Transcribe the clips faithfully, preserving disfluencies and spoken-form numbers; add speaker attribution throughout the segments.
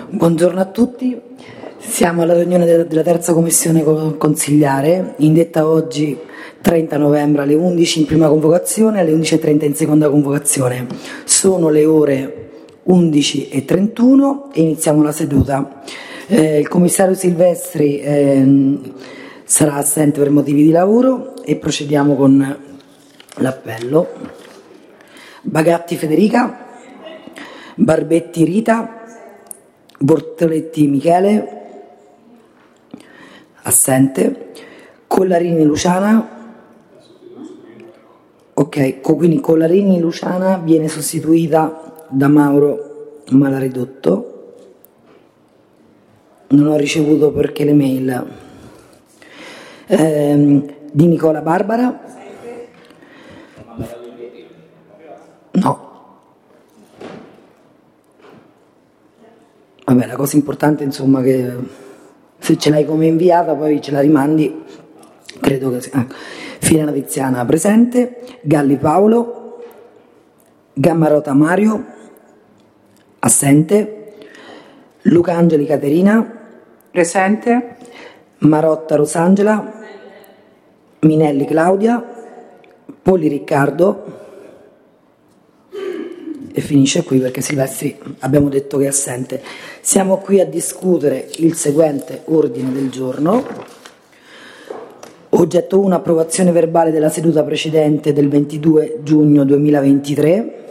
Speaker 1: Buongiorno a tutti, siamo alla riunione della terza commissione consigliare, indetta oggi trenta novembre alle undici in prima convocazione e alle undici e trenta in seconda convocazione. Sono le ore undici e trentuno e iniziamo la seduta. Eh, il commissario Silvestri eh, sarà assente per motivi di lavoro e procediamo con l'appello. Bagatti Federica, Barbetti Rita, Bortoletti Michele, assente, Collarini Luciana, ok, quindi Collarini Luciana viene sostituita da Mauro Malaridotto. Non ho ricevuto perché le mail. Eh, di Nicola Barbara? No. Vabbè, la cosa importante insomma che se ce l'hai come inviata poi ce la rimandi, credo che sia. Ah. Filena Tiziana presente, Galli Paolo, Gammarota Mario, assente, Lucangeli Caterina,
Speaker 2: presente,
Speaker 1: Marotta Rosangela, Minelli Claudia, Polli Riccardo. E finisce qui perché Silvestri abbiamo detto che è assente. Siamo qui a discutere il seguente ordine del giorno. Oggetto uno, approvazione verbale della seduta precedente del ventidue giugno duemilaventitré.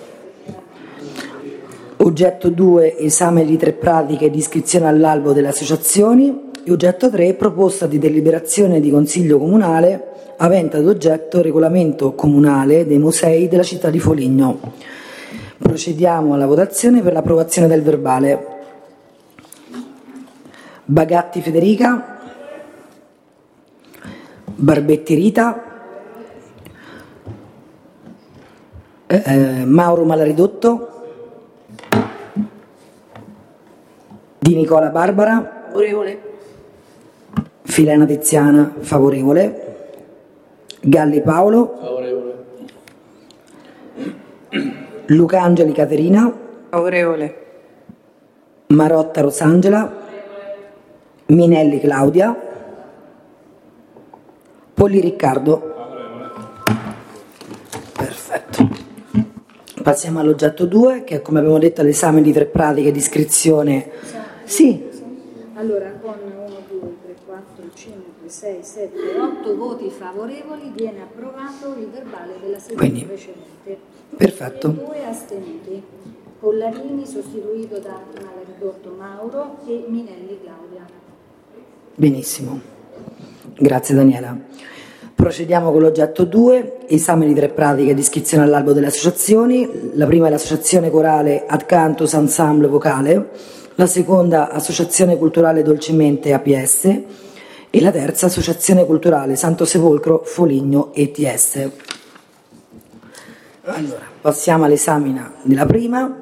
Speaker 1: Oggetto due, esame di tre pratiche di iscrizione all'albo delle associazioni. E oggetto tre, proposta di deliberazione di Consiglio Comunale avente ad oggetto regolamento comunale dei musei della città di Foligno. Procediamo alla votazione per l'approvazione del verbale. Bagatti Federica, Barbetti Rita, eh, Mauro Malaridotto, Di Nicola Barbara,
Speaker 2: favorevole,
Speaker 1: Filena Tiziana, favorevole, Galli Paolo,
Speaker 3: favorevole,
Speaker 1: Lucangeli Caterina,
Speaker 2: favorevole,
Speaker 1: Marotta Rosangela, Minelli Claudia, Polli Riccardo. Perfetto. Passiamo all'oggetto due, che è, come abbiamo detto, l'esame di tre pratiche di iscrizione. Sì.
Speaker 4: Allora, con uno, due, tre, quattro, cinque, sei, sette, otto voti favorevoli viene approvato il verbale della seduta
Speaker 1: Quindi,
Speaker 4: precedente.
Speaker 1: perfetto.
Speaker 4: E due astenuti. Collarini sostituito da Malaridotto Mauro e Minelli Claudia.
Speaker 1: Benissimo. Grazie Daniela. Procediamo con l'oggetto due, esame di tre pratiche di iscrizione all'albo delle associazioni. La prima è l'associazione corale Ad Cantus Ensemble Vocale, la seconda associazione culturale Dolcemente A P S e la terza associazione culturale Santo Sepolcro Foligno E T S. Allora, passiamo all'esame della prima,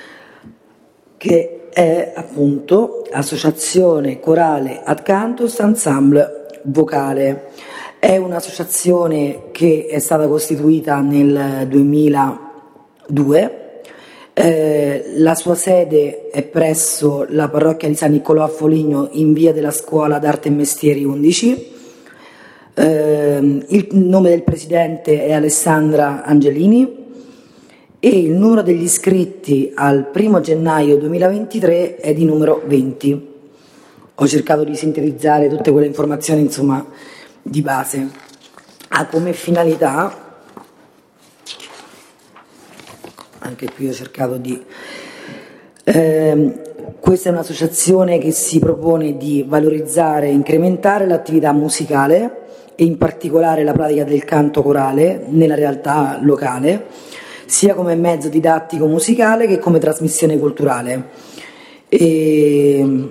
Speaker 1: che è appunto associazione corale Ad Cantus Ensemble Vocale. È un'associazione che è stata costituita nel duemiladue. Eh, la sua sede è presso la parrocchia di San Niccolò a Foligno in via della Scuola d'Arte e Mestieri undici. Eh, il nome del presidente è Alessandra Angelini e il numero degli iscritti al primo gennaio duemilaventitré è di numero venti. Ho cercato di sintetizzare tutte quelle informazioni, insomma, di base. Ha come finalità, anche qui ho cercato di eh, questa è un'associazione che si propone di valorizzare e incrementare l'attività musicale e in particolare la pratica del canto corale nella realtà locale, sia come mezzo didattico musicale che come trasmissione culturale. E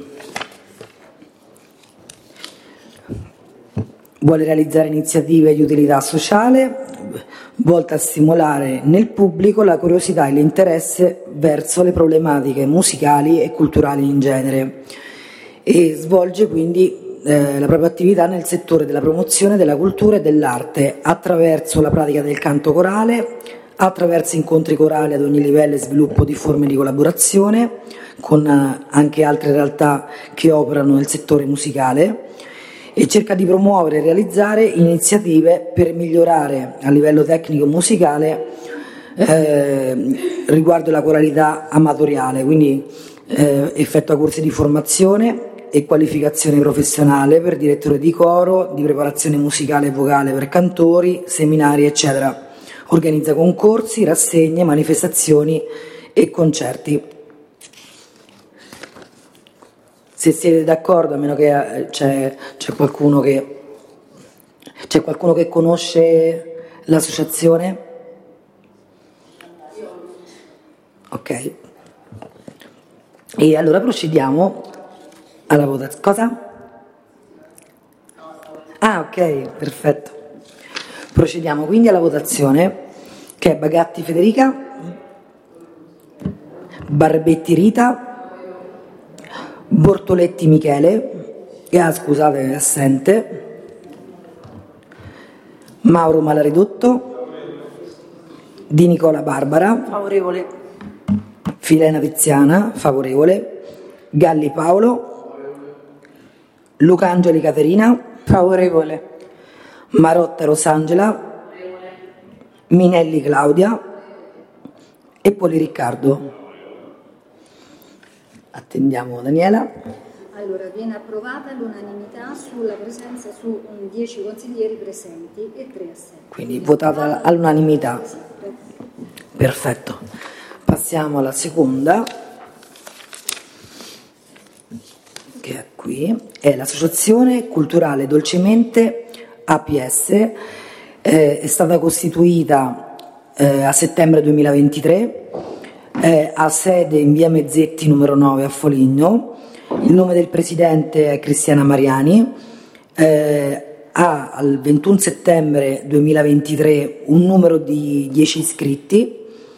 Speaker 1: vuole realizzare iniziative di utilità sociale volte a stimolare nel pubblico la curiosità e l'interesse verso le problematiche musicali e culturali in genere e svolge quindi eh, la propria attività nel settore della promozione della cultura e dell'arte attraverso la pratica del canto corale, attraverso incontri corali ad ogni livello e sviluppo di forme di collaborazione con anche altre realtà che operano nel settore musicale, e cerca di promuovere e realizzare iniziative per migliorare a livello tecnico musicale eh, riguardo la coralità amatoriale, quindi eh, effettua corsi di formazione e qualificazione professionale per direttore di coro, di preparazione musicale e vocale per cantori, seminari eccetera. Organizza concorsi, rassegne, manifestazioni e concerti. Se siete d'accordo, a meno che c'è, c'è qualcuno che c'è qualcuno che conosce l'associazione? Ok. E allora procediamo alla votazione. Cosa? Ah, ok, perfetto. Procediamo quindi alla votazione, che è Bagatti Federica, Barbetti Rita, Bortoletti Michele, ah, scusate, è assente, Mauro Malaridotto, Di Nicola Barbara,
Speaker 2: Favorevole.
Speaker 1: Filena Tiziana, favorevole, Galli Paolo, Lucangeli Caterina,
Speaker 2: Favorevole.
Speaker 1: Marotta Rosangela, Minelli Claudia e Poli Riccardo. Attendiamo Daniela.
Speaker 4: Allora, viene approvata all'unanimità sulla presenza su dieci consiglieri presenti e tre assenti.
Speaker 1: Quindi votata all'unanimità. Perfetto. Passiamo alla seconda, che è qui, è l'Associazione Culturale Dolcemente A P S, eh, è stata costituita eh, a settembre duemilaventitré, eh, ha sede in via Mezzetti numero nove a Foligno, il nome del presidente è Cristiana Mariani, eh, ha al ventuno settembre duemilaventitré un numero di dieci iscritti.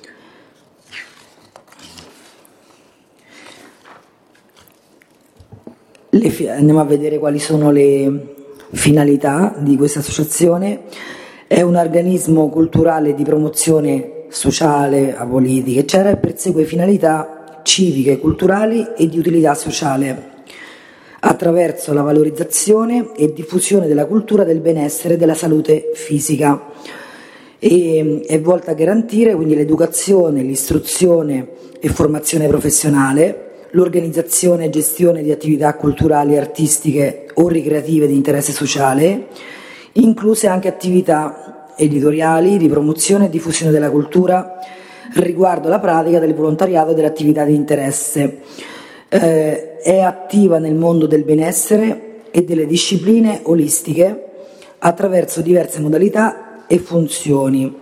Speaker 1: Le, andiamo a vedere quali sono le finalità di questa associazione. È un organismo culturale di promozione sociale, apolitica, eccetera, e persegue finalità civiche, culturali e di utilità sociale attraverso la valorizzazione e diffusione della cultura del benessere e della salute fisica, e è volta a garantire quindi l'educazione, l'istruzione e formazione professionale, l'organizzazione e gestione di attività culturali, artistiche o ricreative di interesse sociale, incluse anche attività editoriali di promozione e diffusione della cultura riguardo alla pratica del volontariato e dell'attività di interesse. Eh, è attiva nel mondo del benessere e delle discipline olistiche attraverso diverse modalità e funzioni,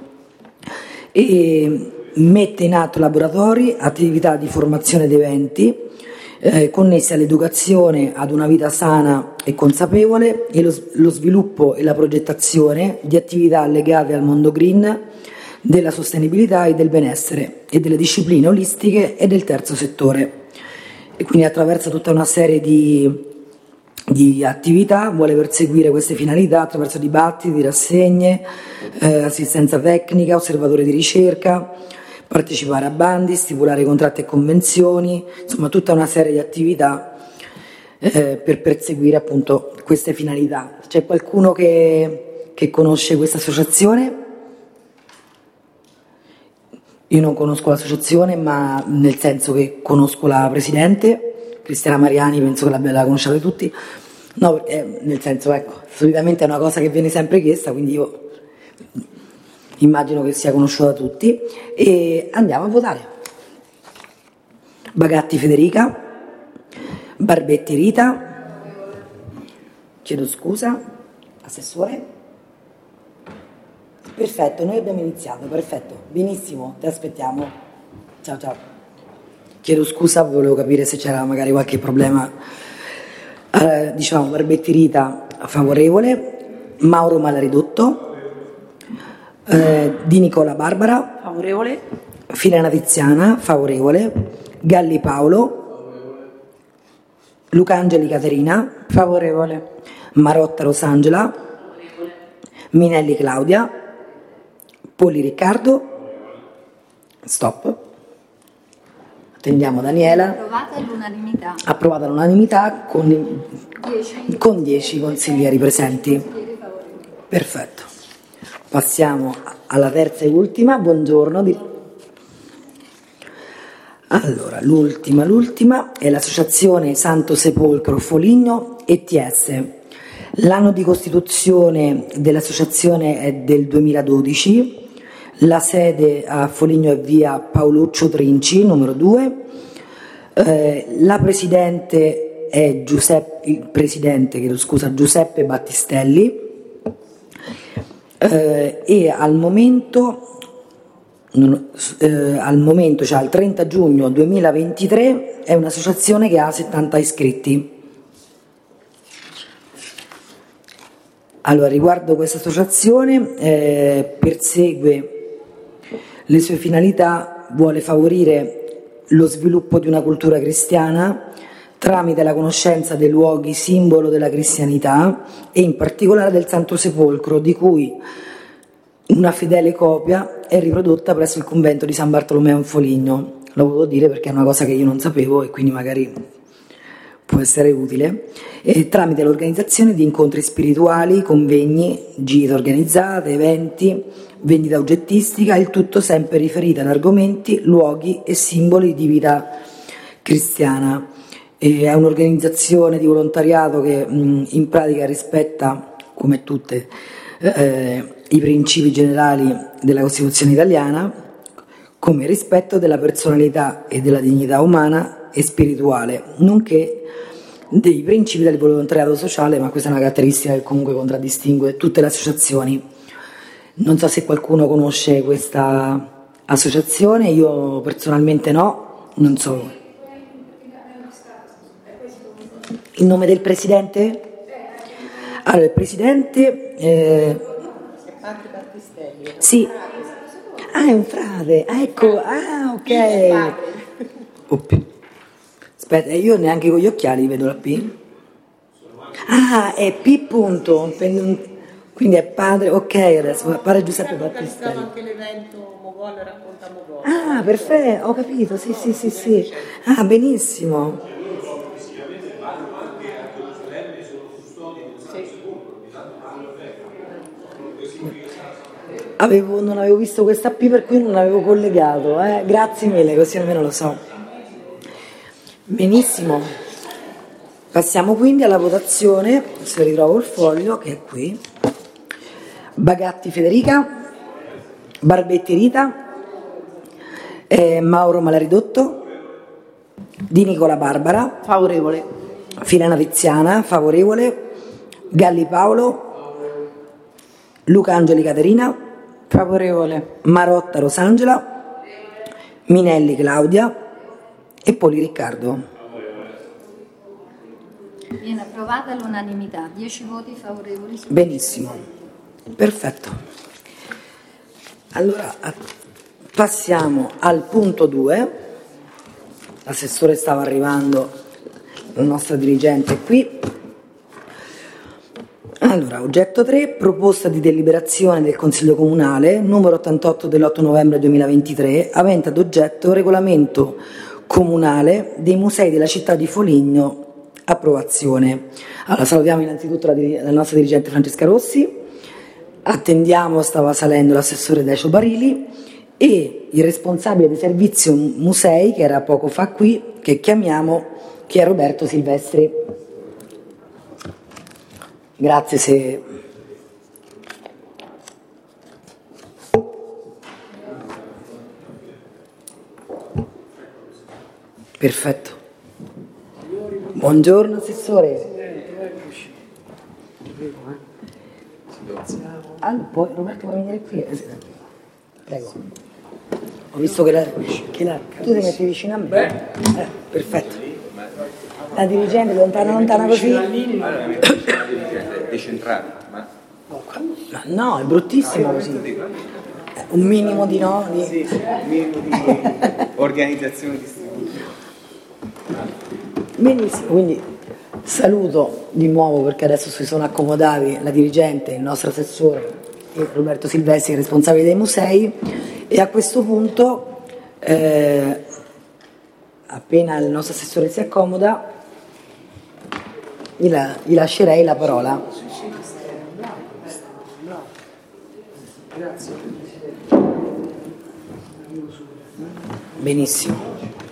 Speaker 1: e mette in atto laboratori, attività di formazione ed eventi eh, connessi all'educazione ad una vita sana e consapevole, e lo, lo sviluppo e la progettazione di attività legate al mondo green, della sostenibilità e del benessere e delle discipline olistiche e del terzo settore. E quindi attraverso tutta una serie di, di attività vuole perseguire queste finalità attraverso dibattiti, rassegne, eh, assistenza tecnica, osservatori di ricerca, partecipare a bandi, stipulare contratti e convenzioni, insomma tutta una serie di attività eh, per perseguire appunto queste finalità. C'è qualcuno che, che conosce questa associazione? Io non conosco l'associazione, ma nel senso che conosco la presidente, Cristiana Mariani, penso che la, la conosciate tutti. No, eh, nel senso, ecco, solitamente è una cosa che viene sempre chiesta, quindi io immagino che sia conosciuta da tutti. E andiamo a votare. Bagatti Federica, Barbetti Rita, chiedo scusa, assessore. Perfetto, noi abbiamo iniziato, perfetto, benissimo, ti aspettiamo. Ciao ciao. Chiedo scusa, volevo capire se c'era magari qualche problema. Eh, diciamo Barbetti Rita favorevole, Mauro Malaridotto, eh, Di Nicola Barbara
Speaker 2: Favorevole.
Speaker 1: Filena Tiziana favorevole, Galli Paolo, Lucangeli Caterina
Speaker 2: Favorevole.
Speaker 1: Marotta Rosangela, Minelli Claudia, Poli Riccardo, stop. Attendiamo Daniela.
Speaker 4: Approvata all'unanimità.
Speaker 1: Approvata all'unanimità con, con dieci consiglieri presenti. Perfetto. Passiamo alla terza e ultima. Buongiorno. Di... Allora, l'ultima, l'ultima è l'Associazione Santo Sepolcro Foligno E T S. L'anno di costituzione dell'associazione è del duemiladodici. La sede a Foligno è via Paoluccio Trinci, numero due. Eh, la presidente è Giuseppe, il presidente, chiedo scusa, Giuseppe Battistelli. Eh, e al momento, non, eh, al momento, cioè al trenta giugno duemilaventitré, è un'associazione che ha settanta iscritti. Allora, riguardo questa associazione, eh, persegue le sue finalità, vuole favorire lo sviluppo di una cultura cristiana tramite la conoscenza dei luoghi simbolo della cristianità e in particolare del Santo Sepolcro, di cui una fedele copia è riprodotta presso il convento di San Bartolomeo in Foligno. Lo volevo dire perché è una cosa che io non sapevo e quindi magari può essere utile, e tramite l'organizzazione di incontri spirituali, convegni, gite organizzate, eventi, vendita oggettistica, il tutto sempre riferito ad argomenti, luoghi e simboli di vita cristiana. E è un'organizzazione di volontariato che mh, in pratica rispetta, come tutte, eh, i principi generali della Costituzione italiana, come il rispetto della personalità e della dignità umana e spirituale, nonché dei principi del volontariato sociale, ma questa è una caratteristica che comunque contraddistingue tutte le associazioni. Non so se qualcuno conosce questa associazione, io personalmente no, non so. Il nome del presidente? Allora, il presidente... Eh, sì. Ah, è un frate, ah, ecco, ah, ok. Opp. Aspetta, io neanche con gli occhiali vedo la P. Ah, è P punto, quindi è padre, ok, adesso, padre Giuseppe Battistelli.
Speaker 3: Anche l'evento Mogol racconta Mogol.
Speaker 1: Ah, perfetto, ho capito, sì, sì, sì, sì. Ah, benissimo. Avevo, non avevo visto questa P, per cui non l'avevo collegato, eh. Grazie mille, così almeno lo so. Benissimo. Passiamo quindi alla votazione, se ritrovo il foglio che è qui. Bagatti Federica, Barbetti Rita, eh, Mauro Malaridotto, Di Nicola Barbara,
Speaker 2: Favorevole.
Speaker 1: Filena Tiziana, favorevole, Galli Paolo, Luca Angeli Caterina,
Speaker 2: Favorevole.
Speaker 1: Marotta Rosangela, Minelli Claudia e Poli Riccardo.
Speaker 4: Viene approvata all'unanimità, dieci voti favorevoli. Su
Speaker 1: Benissimo, perfetto. Allora passiamo al punto due. L'assessore stava arrivando, la nostra dirigente è qui. Allora, oggetto tre, proposta di deliberazione del Consiglio Comunale numero ottantotto dell'otto novembre duemilaventitré, avente ad oggetto regolamento comunale dei musei della città di Foligno. Approvazione. Allora, salutiamo innanzitutto la, la nostra dirigente Francesca Rossi, attendiamo, stava salendo l'assessore Decio Barili e il responsabile di servizio musei, che era poco fa qui, che chiamiamo, che è Roberto Silvestri. Grazie se... Perfetto. Buongiorno assessore. Ah, poi Roberto puoi venire qui? Prego. Ho visto che la, che la tu ti metti vicino a me. Eh, perfetto. La dirigente lontana lontana così.
Speaker 5: Decentrata, ma
Speaker 1: Ma no, è bruttissimo così. Un minimo di no. Di...
Speaker 5: sì, un minimo di organizzazione distribuita.
Speaker 1: Benissimo, quindi saluto di nuovo, perché adesso si sono accomodati, la dirigente, il nostro assessore e Roberto Silvestri, responsabile dei musei, e a questo punto eh, appena il nostro assessore si accomoda, gli, la, gli lascerei la parola.
Speaker 6: Grazie.
Speaker 1: Benissimo.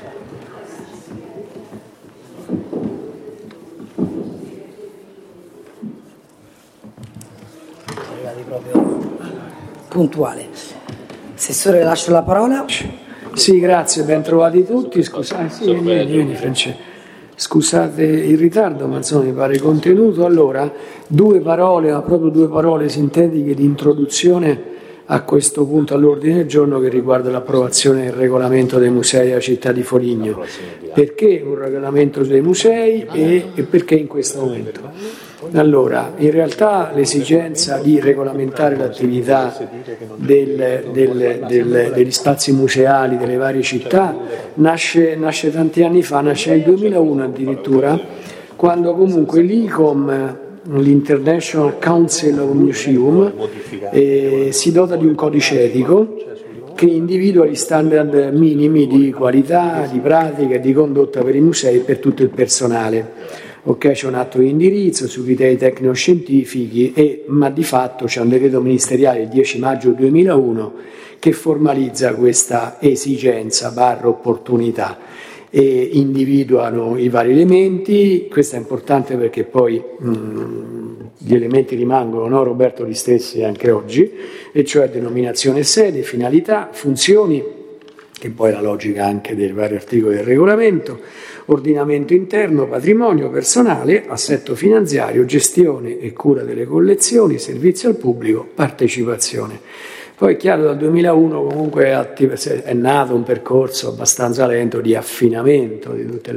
Speaker 1: Arrivati proprio puntuale. Assessore, lascio la parola.
Speaker 6: Sì, grazie, ben trovati tutti. Scusate, sì, vieni, vieni, Francesco. Scusate il ritardo, ma insomma mi pare contenuto. Allora, due parole, ma proprio due parole sintetiche di introduzione a questo punto all'ordine del giorno che riguarda l'approvazione del regolamento dei musei della città di Foligno. Perché un regolamento dei musei e, e perché in questo momento? Allora, in realtà l'esigenza di regolamentare l'attività del, del, del, degli spazi museali delle varie città nasce, nasce tanti anni fa, nasce nel duemilauno addirittura, quando comunque l'I C O M, l'International Council of Museum, eh, si dota di un codice etico che individua gli standard minimi di qualità, di pratica e di condotta per i musei e per tutto il personale. Ok, c'è un atto di indirizzo sui criteri tecnico-scientifici, e, ma di fatto c'è un decreto ministeriale il dieci maggio duemilauno che formalizza questa esigenza barra opportunità e individuano i vari elementi. Questo è importante perché poi mh, gli elementi rimangono, no, Roberto, gli stessi anche oggi, e cioè denominazione sede, finalità, funzioni, che poi è la logica anche dei vari articoli del regolamento, ordinamento interno, patrimonio personale, assetto finanziario, gestione e cura delle collezioni, servizio al pubblico, partecipazione. Poi è chiaro, dal duemilauno comunque è nato un percorso abbastanza lento di affinamento di tutti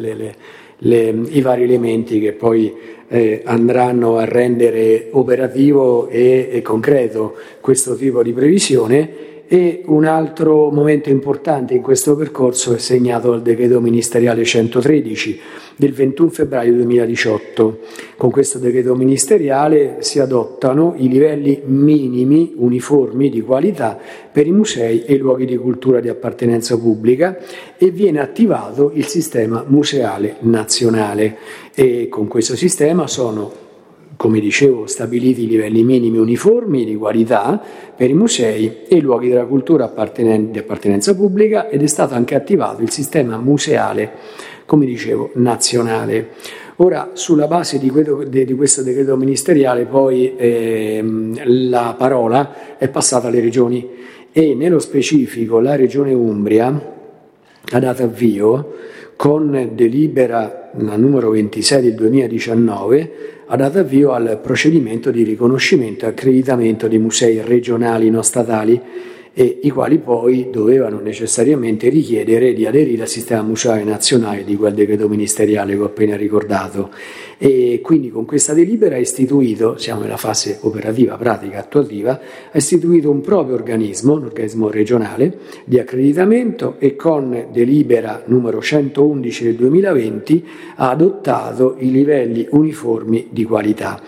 Speaker 6: i vari elementi che poi eh, andranno a rendere operativo e, e concreto questo tipo di previsione. E un altro momento importante in questo percorso è segnato dal decreto ministeriale centotredici del ventuno febbraio duemiladiciotto. Con questo decreto ministeriale si adottano i livelli minimi uniformi di qualità per i musei e i luoghi di cultura di appartenenza pubblica e viene attivato il sistema museale nazionale, e con questo sistema sono, come dicevo, stabiliti i livelli minimi uniformi di qualità per i musei e i luoghi della cultura di appartenenza pubblica, ed è stato anche attivato il sistema museale, come dicevo, nazionale. Ora, sulla base di questo decreto ministeriale, poi ehm, la parola è passata alle regioni, e nello specifico la regione Umbria ha dato avvio, con delibera la numero ventisei del duemiladiciannove, ha dato avvio al procedimento di riconoscimento e accreditamento dei musei regionali non statali, e i quali poi dovevano necessariamente richiedere di aderire al sistema museale nazionale di quel decreto ministeriale che ho appena ricordato. E quindi con questa delibera ha istituito, siamo nella fase operativa, pratica, attuativa, ha istituito un proprio organismo, un organismo regionale di accreditamento, e con delibera numero centoundici del duemilaventi ha adottato i livelli uniformi di qualità.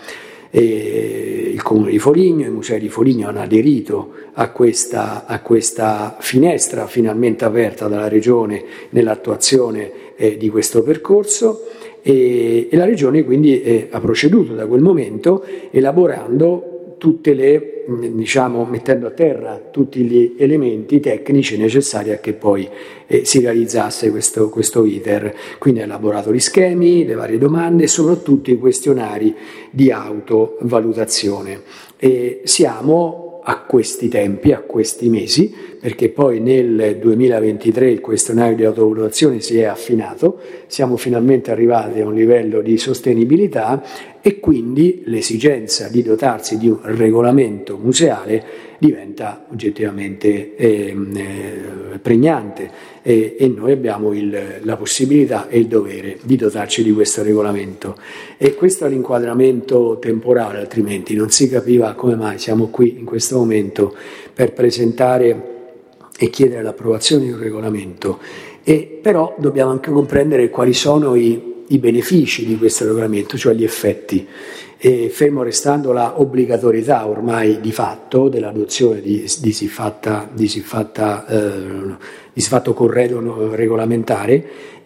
Speaker 6: E il Comune di Foligno, i musei di Foligno hanno aderito a questa, a questa finestra finalmente aperta dalla Regione nell'attuazione eh, di questo percorso, e, e la Regione quindi eh, ha proceduto da quel momento elaborando tutte le, diciamo, mettendo a terra tutti gli elementi tecnici necessari a che poi eh, si realizzasse questo, questo iter. Quindi ha elaborato gli schemi, le varie domande e soprattutto i questionari di autovalutazione. E siamo a questi tempi, a questi mesi, perché poi nel duemilaventitré il questionario di autovalutazione si è affinato, siamo finalmente arrivati a un livello di sostenibilità, e quindi l'esigenza di dotarsi di un regolamento museale diventa oggettivamente eh, eh, pregnante, e, e noi abbiamo il, la possibilità e il dovere di dotarci di questo regolamento. E questo è l'inquadramento temporale, altrimenti non si capiva come mai siamo qui in questo momento per presentare e chiedere l'approvazione di un regolamento. E però dobbiamo anche comprendere quali sono i i benefici di questo regolamento, cioè gli effetti, e fermo restando la obbligatorietà ormai di fatto dell'adozione di, di siffatta, di siffatta, eh, di fatto corredo regolamentare.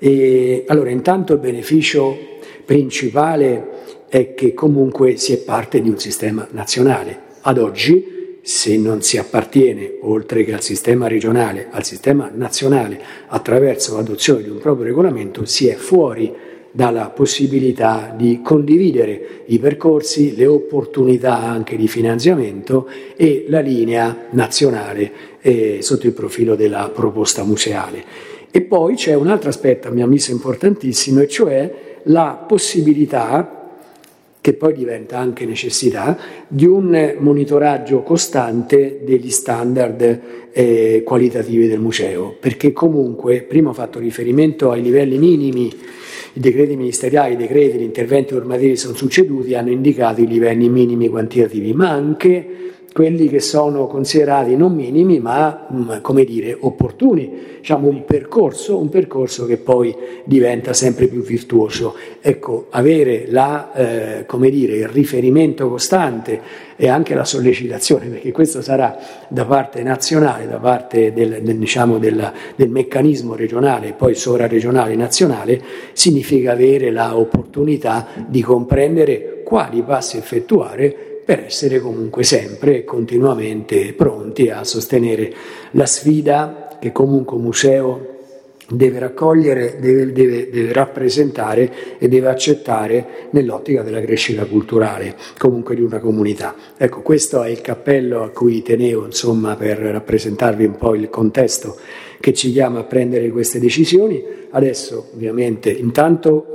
Speaker 6: E allora intanto il beneficio principale è che comunque si è parte di un sistema nazionale. Ad oggi, se non si appartiene, oltre che al sistema regionale, al sistema nazionale, attraverso l'adozione di un proprio regolamento, si è fuori dalla possibilità di condividere i percorsi, le opportunità anche di finanziamento e la linea nazionale eh, sotto il profilo della proposta museale. E poi c'è un altro aspetto a mio avviso importantissimo, e cioè la possibilità, che poi diventa anche necessità, di un monitoraggio costante degli standard eh, qualitativi del museo, perché comunque, prima ho fatto riferimento ai livelli minimi, i decreti ministeriali, i decreti, gli interventi normativi sono succeduti, hanno indicato i livelli minimi quantitativi, ma anche quelli che sono considerati non minimi, ma come dire opportuni, diciamo un percorso, un percorso che poi diventa sempre più virtuoso. Ecco, avere la, eh, come dire, il riferimento costante e anche la sollecitazione, perché questo sarà da parte nazionale, da parte del, del, diciamo del, del meccanismo regionale, poi sovraregionale e nazionale, significa avere l'opportunità di comprendere quali passi effettuare per essere comunque sempre e continuamente pronti a sostenere la sfida che comunque un museo deve raccogliere, deve, deve, deve rappresentare e deve accettare nell'ottica della crescita culturale comunque di una comunità. Ecco, questo è il cappello a cui tenevo, insomma, per rappresentarvi un po' il contesto che ci chiama a prendere queste decisioni. Adesso ovviamente intanto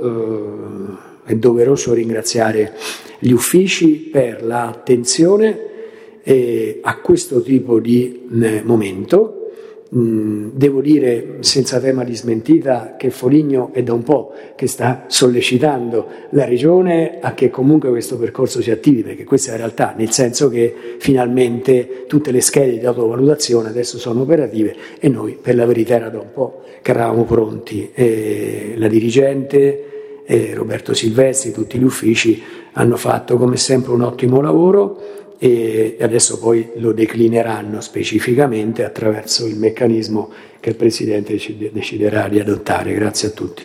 Speaker 6: eh, è doveroso ringraziare gli uffici per l'attenzione eh, a questo tipo di eh, momento. Mm, devo dire senza tema di smentita che Foligno è da un po' che sta sollecitando la Regione a che comunque questo percorso si attivi, perché questa è la realtà, nel senso che finalmente tutte le schede di autovalutazione adesso sono operative e noi per la verità era da un po' che eravamo pronti. E la dirigente e Roberto Silvestri, tutti gli uffici hanno fatto come sempre un ottimo lavoro e adesso poi lo declineranno specificamente attraverso il meccanismo che il Presidente deciderà di adottare. Grazie a tutti.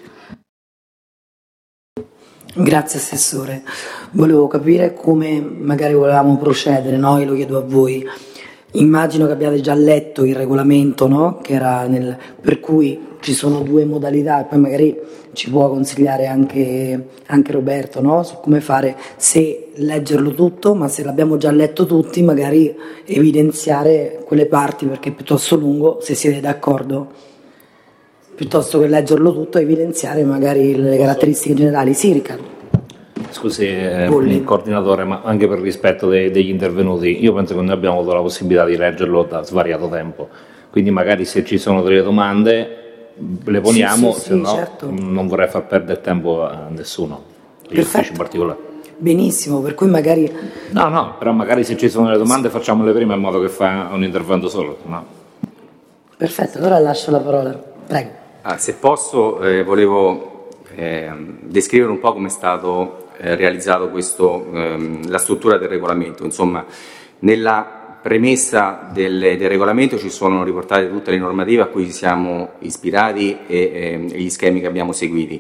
Speaker 1: Grazie Assessore. Volevo capire come magari volevamo procedere, no? Io lo chiedo a voi. Immagino che abbiate già letto il regolamento, no? Che era nel, per cui ci sono due modalità e poi magari ci può consigliare anche, anche Roberto, no? Su come fare, se leggerlo tutto, ma se l'abbiamo già letto tutti magari evidenziare quelle parti perché è piuttosto lungo, se siete d'accordo, piuttosto che leggerlo tutto evidenziare magari le caratteristiche generali. Sì, Riccardo.
Speaker 7: Scusi, eh, coordinatore, ma anche per rispetto dei, degli intervenuti, io penso che noi abbiamo avuto la possibilità di leggerlo da svariato tempo, quindi magari se ci sono delle domande le poniamo, sì, sì, se sì, no certo. Non vorrei far perdere tempo a nessuno, gli uffici in particolare.
Speaker 1: Benissimo, per cui magari...
Speaker 7: No, no, però magari se ci sono delle domande facciamole prima in modo che fa un intervento solo, no?
Speaker 1: Perfetto, allora lascio la parola, prego.
Speaker 5: Ah, se posso, eh, volevo eh, descrivere un po' come è stato eh, realizzato questo, ehm, la struttura del regolamento. Insomma, nella premessa del, del regolamento ci sono riportate tutte le normative a cui ci siamo ispirati e, e gli schemi che abbiamo seguiti.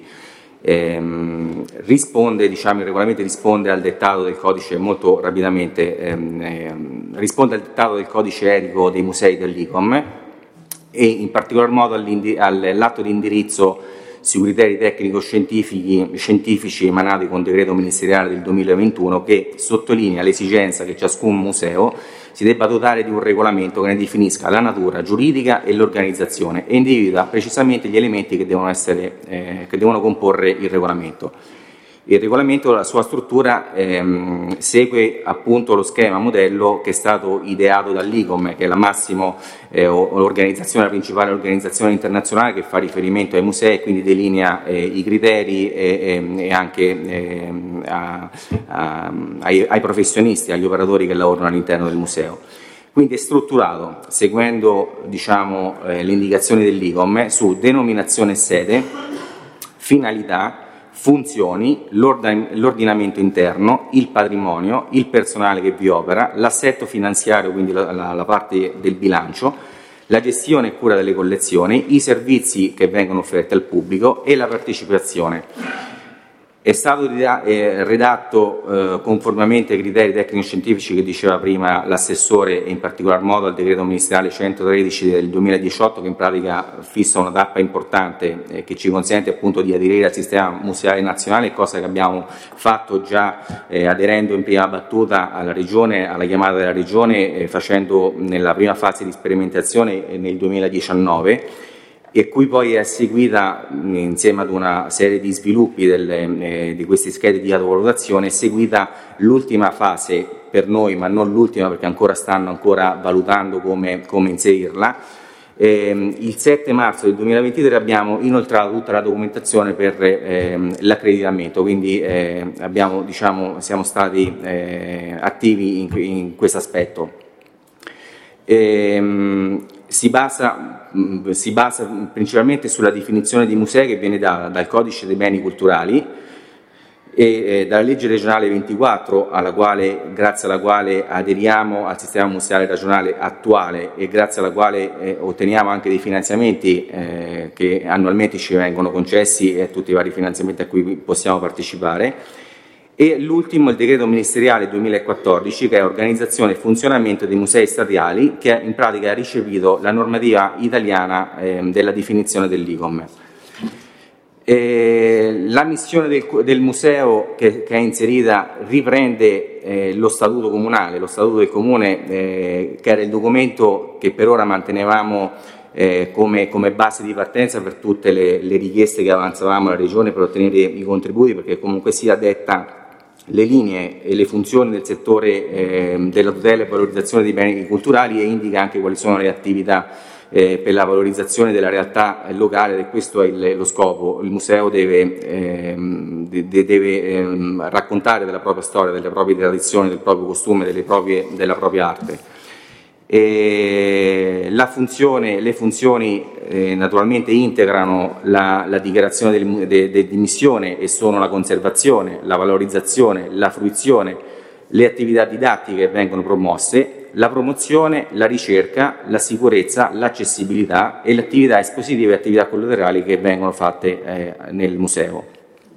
Speaker 5: Ehm, risponde, diciamo, il regolamento risponde al dettato del codice molto rapidamente, ehm, ehm, risponde al dettato del codice etico dei musei dell'I C O M e in particolar modo all'atto di indirizzo sui criteri tecnico-scientifici emanati con decreto ministeriale del duemilaventuno, che sottolinea l'esigenza che ciascun museo si debba dotare di un regolamento che ne definisca la natura giuridica e l'organizzazione e individua precisamente gli elementi che devono, essere, eh, che devono comporre il regolamento. Il regolamento, la sua struttura, ehm, segue appunto lo schema modello che è stato ideato dall'I C O M, che è la massima eh, organizzazione, la principale organizzazione internazionale che fa riferimento ai musei e quindi delinea eh, i criteri e, e, e anche eh, a, a, ai, ai professionisti, agli operatori che lavorano all'interno del museo. Quindi è strutturato seguendo, diciamo, eh, le indicazioni dell'I C O M su denominazione sede, finalità, funzioni, l'ordinamento interno, il patrimonio, il personale che vi opera, l'assetto finanziario, quindi la, la, la parte del bilancio, la gestione e cura delle collezioni, i servizi che vengono offerti al pubblico e la partecipazione. È stato redatto eh, conformemente ai criteri tecnico-scientifici che diceva prima l'assessore, e in particolar modo al decreto ministeriale centotredici del duemiladiciotto, che in pratica fissa una tappa importante eh, che ci consente appunto di aderire al sistema museale nazionale, cosa che abbiamo fatto già eh, aderendo in prima battuta alla Regione, alla chiamata della Regione, eh, facendo nella prima fase di sperimentazione eh, nel duemiladiciannove, e cui poi è seguita, insieme ad una serie di sviluppi delle, eh, di queste schede di autovalutazione, è seguita l'ultima fase per noi, ma non l'ultima perché ancora stanno ancora valutando come, come inserirla. Eh, il sette marzo del duemilaventitré abbiamo inoltrato tutta la documentazione per eh, l'accreditamento, quindi eh, abbiamo, diciamo, siamo stati eh, attivi in, in questo aspetto. Eh, Si basa, si basa principalmente sulla definizione di musei che viene da, dal Codice dei beni culturali e eh, dalla legge regionale ventiquattro, alla quale, grazie alla quale aderiamo al sistema museale regionale attuale e grazie alla quale eh, otteniamo anche dei finanziamenti eh, che annualmente ci vengono concessi e tutti i vari finanziamenti a cui possiamo partecipare. E l'ultimo, il decreto ministeriale duemilaquattordici, che è organizzazione e funzionamento dei musei statali, che in pratica ha ricevuto la normativa italiana eh, della definizione dell'I C O M. E la missione del, del museo che, che è inserita riprende eh, lo statuto comunale, lo statuto del comune, eh, che era il documento che per ora mantenevamo eh, come, come base di partenza per tutte le, le richieste che avanzavamo alla Regione per ottenere i contributi, perché comunque sia detta le linee e le funzioni del settore eh, della tutela e valorizzazione dei beni culturali e indica anche quali sono le attività eh, per la valorizzazione della realtà locale, e questo è il, lo scopo. Il museo deve, eh, de, deve eh, raccontare della propria storia, delle proprie tradizioni, del proprio costume, delle proprie, della propria arte. E la funzione, le funzioni eh, naturalmente integrano la, la dichiarazione del, de, de, di missione, e sono la conservazione, la valorizzazione, la fruizione, le attività didattiche che vengono promosse, la promozione, la ricerca, la sicurezza, l'accessibilità e le attività espositive e attività collaterali che vengono fatte eh, nel museo.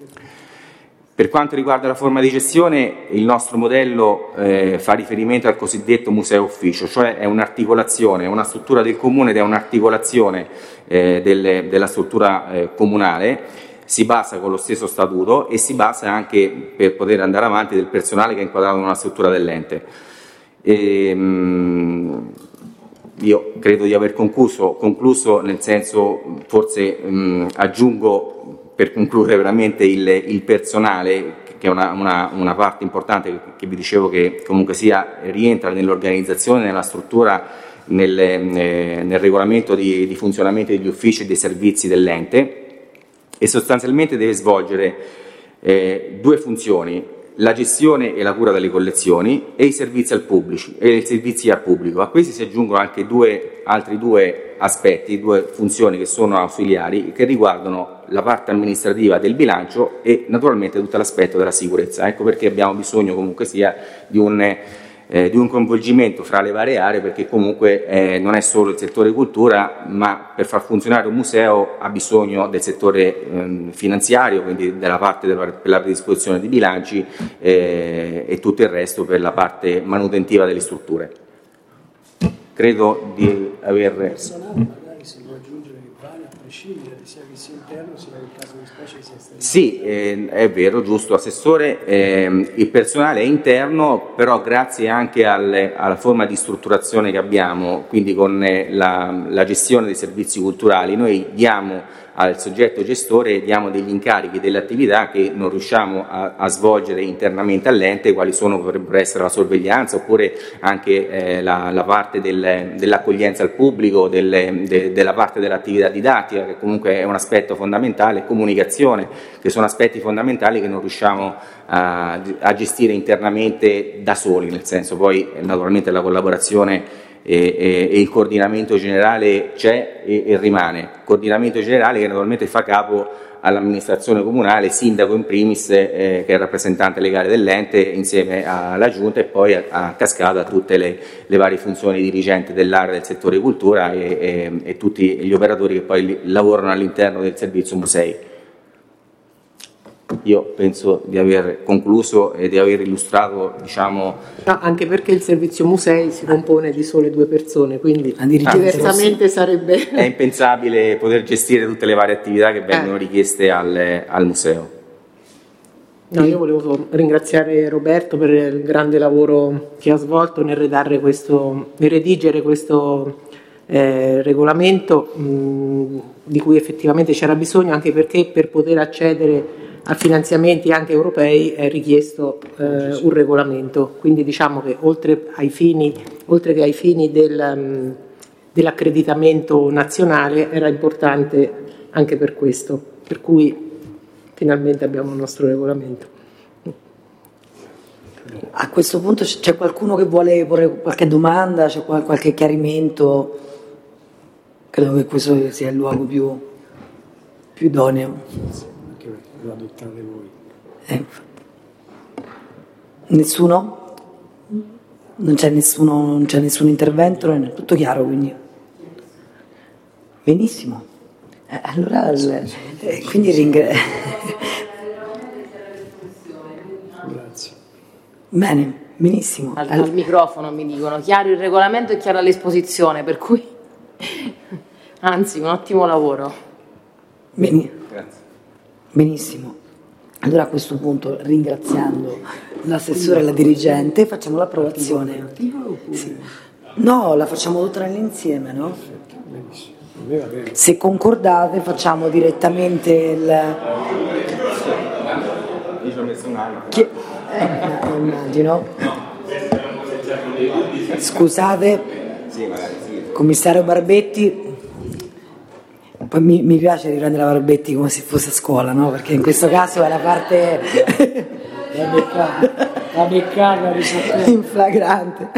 Speaker 5: Per quanto riguarda la forma di gestione, il nostro modello eh, fa riferimento al cosiddetto museo ufficio, cioè è un'articolazione, è una struttura del comune ed è un'articolazione eh, delle, della struttura eh, comunale. Si basa con lo stesso statuto e si basa anche, per poter andare avanti, del personale che è inquadrato in una struttura dell'ente. E, mh, io credo di aver concluso, concluso nel senso, forse mh, aggiungo per concludere veramente il, il personale, che è una, una, una parte importante che, che vi dicevo che comunque sia rientra nell'organizzazione, nella struttura, nel, eh, nel regolamento di, di funzionamento degli uffici e dei servizi dell'ente, e sostanzialmente deve svolgere eh, due funzioni: la gestione e la cura delle collezioni e i servizi al pubblico, e i servizi al pubblico. A questi si aggiungono anche due, altri due aspetti, due funzioni che sono ausiliari, che riguardano la parte amministrativa del bilancio e naturalmente tutto l'aspetto della sicurezza. Ecco perché abbiamo bisogno comunque sia di un, eh, di un coinvolgimento fra le varie aree, perché comunque eh, non è solo il settore cultura, ma per far funzionare un museo ha bisogno del settore eh, finanziario, quindi della parte della, per la predisposizione di bilanci eh, e tutto il resto per la parte manutentiva delle strutture. Credo di aver...
Speaker 6: Personale magari si può aggiungere che vale a prescindere sia che sia interno sia che in caso di specie sia esterno.
Speaker 5: Sì, eh, è vero, giusto, Assessore, eh, il personale è interno, però grazie anche alle, alla forma di strutturazione che abbiamo, quindi con eh, la, la gestione dei servizi culturali, noi diamo al soggetto gestore diamo degli incarichi, delle attività che non riusciamo a, a svolgere internamente all'ente, quali sono, potrebbero essere la sorveglianza, oppure anche eh, la, la parte del, dell'accoglienza al pubblico, delle, de, della parte dell'attività didattica, che comunque è un aspetto fondamentale, comunicazione, che sono aspetti fondamentali che non riusciamo a, a gestire internamente da soli, nel senso, poi naturalmente la collaborazione E, e, e il coordinamento generale c'è e, e rimane, coordinamento generale che naturalmente fa capo all'amministrazione comunale, sindaco in primis, eh, che è il rappresentante legale dell'ente, insieme alla giunta, e poi a, a cascata a tutte le, le varie funzioni dirigenti dell'area del settore cultura e, e, e tutti gli operatori che poi li, lavorano all'interno del servizio musei. Io penso di aver concluso e di aver illustrato, diciamo...
Speaker 3: No, anche perché il servizio musei si compone di sole due persone, quindi diversamente sarebbe...
Speaker 5: È impensabile poter gestire tutte le varie attività che vengono eh. richieste al, al museo.
Speaker 3: No, io volevo ringraziare Roberto per il grande lavoro che ha svolto nel redigere questo, nel redigere questo eh, regolamento mh, di cui effettivamente c'era bisogno, anche perché per poter accedere a finanziamenti anche europei è richiesto eh, un regolamento, quindi diciamo che oltre ai fini, oltre che ai fini del, um, dell'accreditamento nazionale era importante anche per questo, per cui finalmente abbiamo il nostro regolamento.
Speaker 1: A questo punto c'è qualcuno che vuole porre qualche domanda, c'è qualche chiarimento? Credo che questo sia il luogo più, più idoneo.
Speaker 6: Lo adottate voi.
Speaker 1: Eh. Nessuno? Non c'è nessuno, non c'è nessun intervento, è tutto chiaro quindi. Benissimo. Eh, allora eh, quindi ringrazio.
Speaker 6: Grazie.
Speaker 1: Bene, benissimo.
Speaker 8: Al, al microfono mi dicono chiaro il regolamento e chiara l'esposizione, per cui anzi un ottimo lavoro.
Speaker 1: Bene. Benissimo, allora a questo punto, ringraziando l'assessore e la dirigente, facciamo l'approvazione. Sì. No, la facciamo tutta nell'insieme, no? Se concordate facciamo direttamente il... Che... Eh, immagino. Scusate, commissario Barbetti. Poi mi, mi piace riprendere la Barbetti come se fosse a scuola, no? Perché in questo caso è la parte
Speaker 6: la beccata, la beccata
Speaker 1: in flagrante.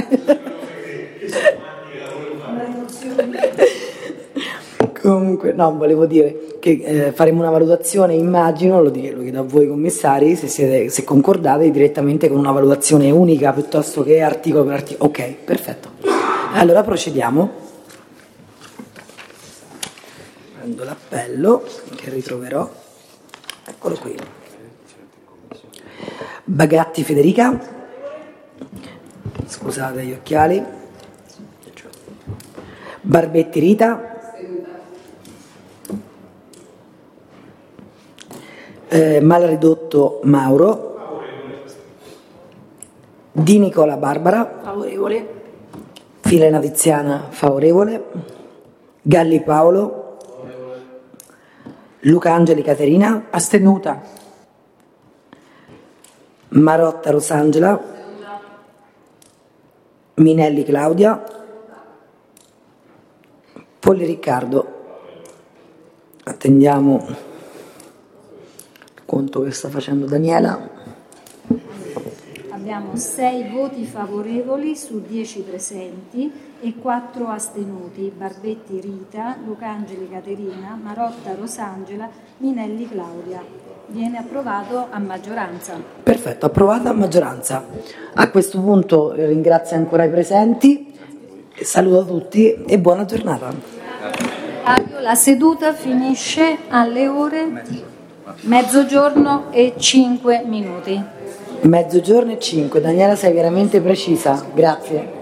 Speaker 1: Comunque, no, volevo dire che eh, faremo una valutazione, immagino, lo chiedo, lo chiedo a voi commissari, se, siete, se concordate direttamente con una valutazione unica piuttosto che articolo per articolo. Ok, perfetto. Allora procediamo. Prendo l'appello che ritroverò, eccolo qui. Bagatti Federica, scusate gli occhiali. Barbetti Rita, eh, Malaridotto Mauro, Di Nicola Barbara,
Speaker 8: Favorevole.
Speaker 1: Filena Tiziana favorevole, Galli Paolo, Luca Angeli Caterina,
Speaker 2: astenuta.
Speaker 1: Marotta Rosangela, Minelli Claudia, Polli Riccardo. Attendiamo il conto che sta facendo Daniela.
Speaker 4: Abbiamo sei voti favorevoli su dieci presenti e quattro astenuti: Barbetti Rita, Lucangeli Caterina, Marotta Rosangela, Minelli Claudia. Viene approvato a maggioranza.
Speaker 1: Perfetto, approvato a maggioranza. A questo punto ringrazio ancora i presenti, saluto tutti e buona giornata.
Speaker 4: La seduta finisce alle ore mezzogiorno e cinque minuti.
Speaker 1: Mezzogiorno e cinque. Daniela, sei veramente precisa, grazie.